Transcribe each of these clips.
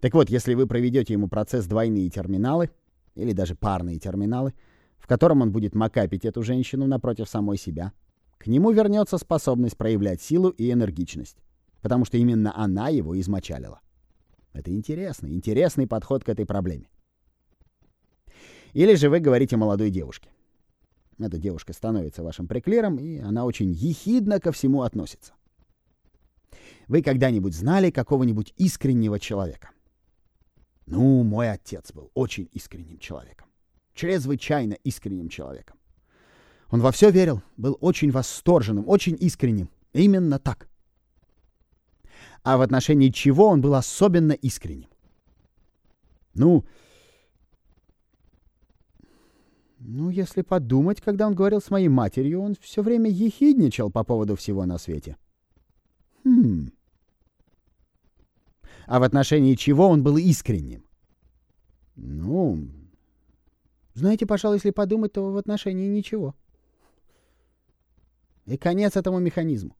Так вот, если вы проведете ему процесс двойные терминалы, или даже парные терминалы, в котором он будет макапить эту женщину напротив самой себя, к нему вернется способность проявлять силу и энергичность, потому что именно она его измочалила. Это интересный подход к этой проблеме. Или же вы говорите молодой девушке. Эта девушка становится вашим преклиром, и она очень ехидно ко всему относится. Вы когда-нибудь знали какого-нибудь искреннего человека? Ну, мой отец был очень искренним человеком. Чрезвычайно искренним человеком. Он во все верил, был очень восторженным, очень искренним. Именно так. А в отношении чего он был особенно искренним? Ну, если подумать, когда он говорил с моей матерью, он все время ехидничал по поводу всего на свете. А в отношении чего он был искренним? Ну, знаете, пожалуй, если подумать, то в отношении ничего. И конец этому механизму.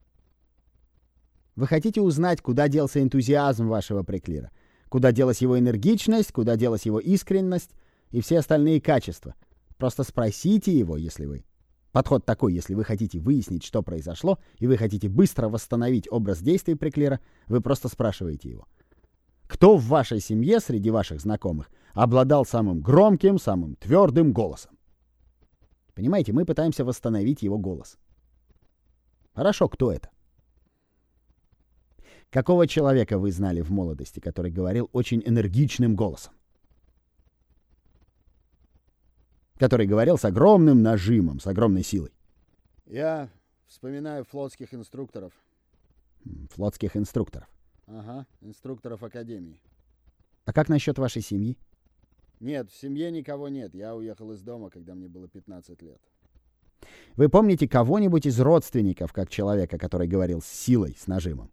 Вы хотите узнать, куда делся энтузиазм вашего преклира? Куда делась его энергичность, куда делась его искренность и все остальные качества? Просто спросите его, если вы... Подход такой, если вы хотите выяснить, что произошло, и вы хотите быстро восстановить образ действий преклира, вы просто спрашиваете его. Кто в вашей семье среди ваших знакомых обладал самым громким, самым твердым голосом? Понимаете, мы пытаемся восстановить его голос. Хорошо, кто это? Какого человека вы знали в молодости, который говорил очень энергичным голосом? Который говорил с огромным нажимом, с огромной силой. Я вспоминаю флотских инструкторов. Флотских инструкторов. Ага, инструкторов академии. А как насчет вашей семьи? Нет, в семье никого нет. Я уехал из дома, когда мне было 15 лет. Вы помните кого-нибудь из родственников, как человека, который говорил с силой, с нажимом?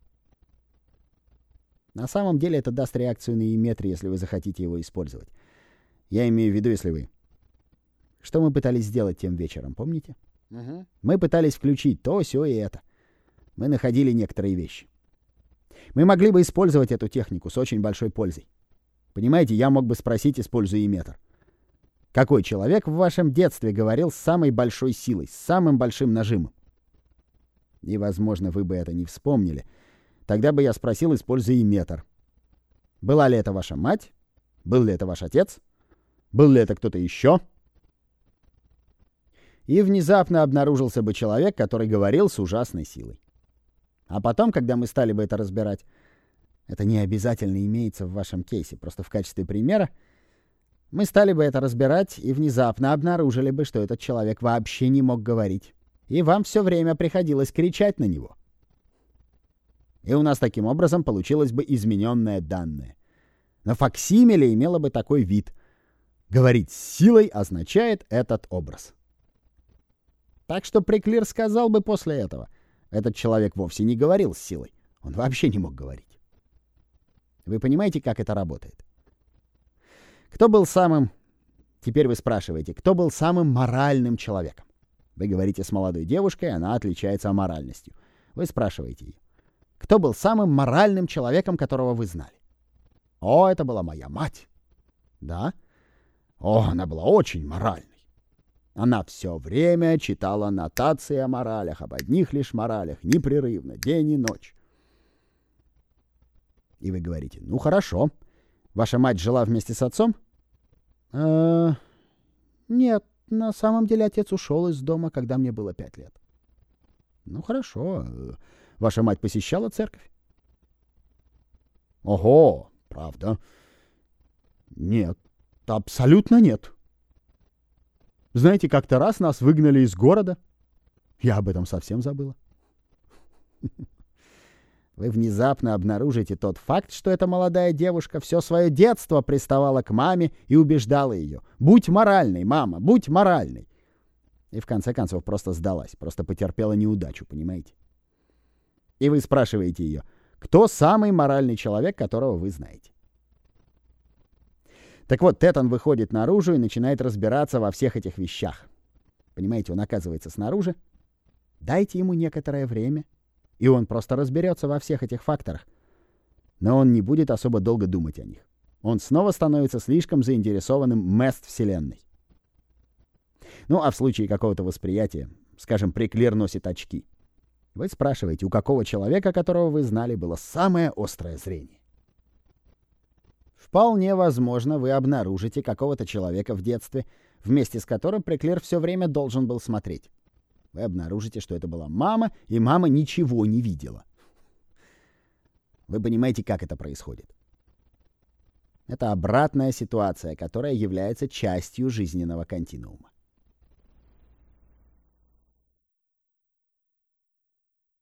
На самом деле это даст реакцию на Иметри, если вы захотите его использовать. Я имею в виду, если вы... Что мы пытались сделать тем вечером, помните? Угу. Мы пытались включить то, сё и это. Мы находили некоторые вещи. Мы могли бы использовать эту технику с очень большой пользой. Понимаете, я мог бы спросить, используя Иметр. Какой человек в вашем детстве говорил с самой большой силой, с самым большим нажимом? И, возможно, вы бы это не вспомнили. Тогда бы я спросил, используя Иметр. Была ли это ваша мать? Был ли это ваш отец? Был ли это кто-то еще? И внезапно обнаружился бы человек, который говорил с ужасной силой. А потом, когда мы стали бы это разбирать, это не обязательно имеется в вашем кейсе, просто в качестве примера, мы стали бы это разбирать и внезапно обнаружили бы, что этот человек вообще не мог говорить. И вам все время приходилось кричать на него. И у нас таким образом получилось бы измененное данное. Но факсимиле имело бы такой вид. Говорить с силой означает этот образ. Так что преклир сказал бы после этого. Этот человек вовсе не говорил с силой. Он вообще не мог говорить. Вы понимаете, как это работает? Кто был самым... Теперь вы спрашиваете, кто был самым моральным человеком? Вы говорите с молодой девушкой, она отличается аморальностью. Вы спрашиваете ее. Кто был самым моральным человеком, которого вы знали? О, это была моя мать. Да? О, она была очень моральной. Она все время читала нотации о моралях, об одних лишь моралях, непрерывно, день и ночь. И вы говорите, ну хорошо, ваша мать жила вместе с отцом? Нет, на самом деле отец ушел из дома, когда мне было 5 лет. Ну хорошо, ваша мать посещала церковь? Ого, правда? Нет, абсолютно нет. Знаете, как-то раз нас выгнали из города. Я об этом совсем забыла. Вы внезапно обнаружите тот факт, что эта молодая девушка все свое детство приставала к маме и убеждала ее. «Будь моральной, мама, будь моральной!» И в конце концов просто сдалась, просто потерпела неудачу, понимаете? И вы спрашиваете ее, кто самый моральный человек, которого вы знаете? Так вот, Тетан выходит наружу и начинает разбираться во всех этих вещах. Понимаете, он оказывается снаружи. Дайте ему некоторое время, и он просто разберется во всех этих факторах. но он не будет особо долго думать о них. Он снова становится слишком заинтересованным мест-вселенной. Ну, а в случае какого-то восприятия, скажем, Преклер носит очки. Вы спрашиваете, у какого человека, которого вы знали, было самое острое зрение? Вполне возможно, вы обнаружите какого-то человека в детстве, вместе с которым Преклер все время должен был смотреть. Вы обнаружите, что это была мама, и мама ничего не видела. Вы понимаете, как это происходит? Это обратная ситуация, которая является частью жизненного континуума.